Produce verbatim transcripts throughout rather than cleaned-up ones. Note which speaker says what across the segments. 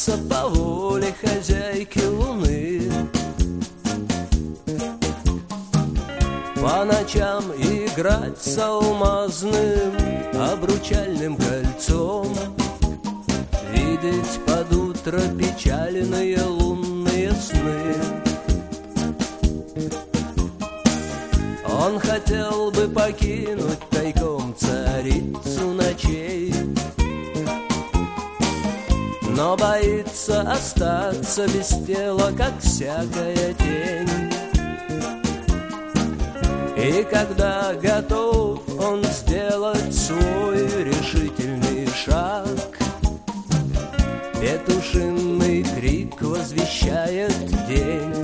Speaker 1: двигаться по воле хозяйки Луны. По ночам играть с алмазным обручальным кольцом, видеть под утро печальные лунные сны. Он хотел бы покинуть тайком царицу ночей, но боится остаться без тела, как всякая тень. И когда готов он сделать свой решительный шаг, петушиный крик возвещает день.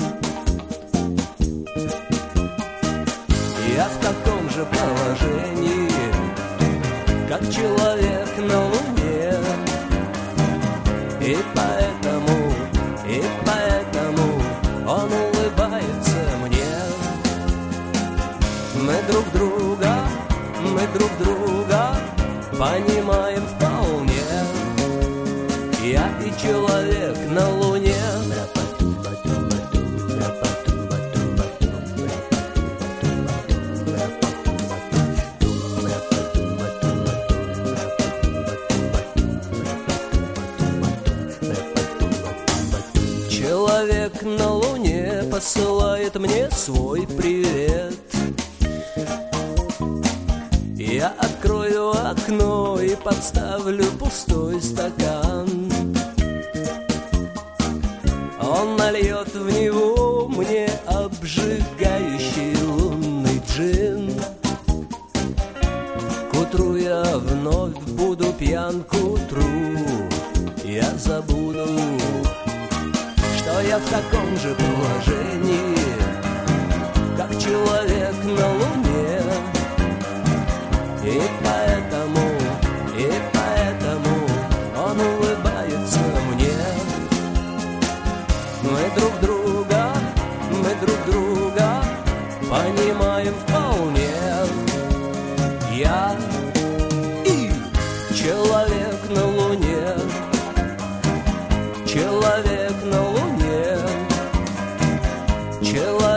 Speaker 1: Я в таком же положении, как человек на Луне, и поэтому, и поэтому он улыбается мне. Мы друг друга, мы друг друга понимаем вполне. Я и человек на Луне. Человек на Луне посылает мне свой привет. Я открою окно и подставлю пустой стакан. Он нальет в него мне обжигающий лунный джин. К утру я вновь буду пьян, к утру я забуду, что я в таком же положении, как человек на Луне. И поэтому, и поэтому он улыбается мне. Мы друг друга, мы друг друга понимаем вполне. Я и человек на Луне, человек на Луне, человек.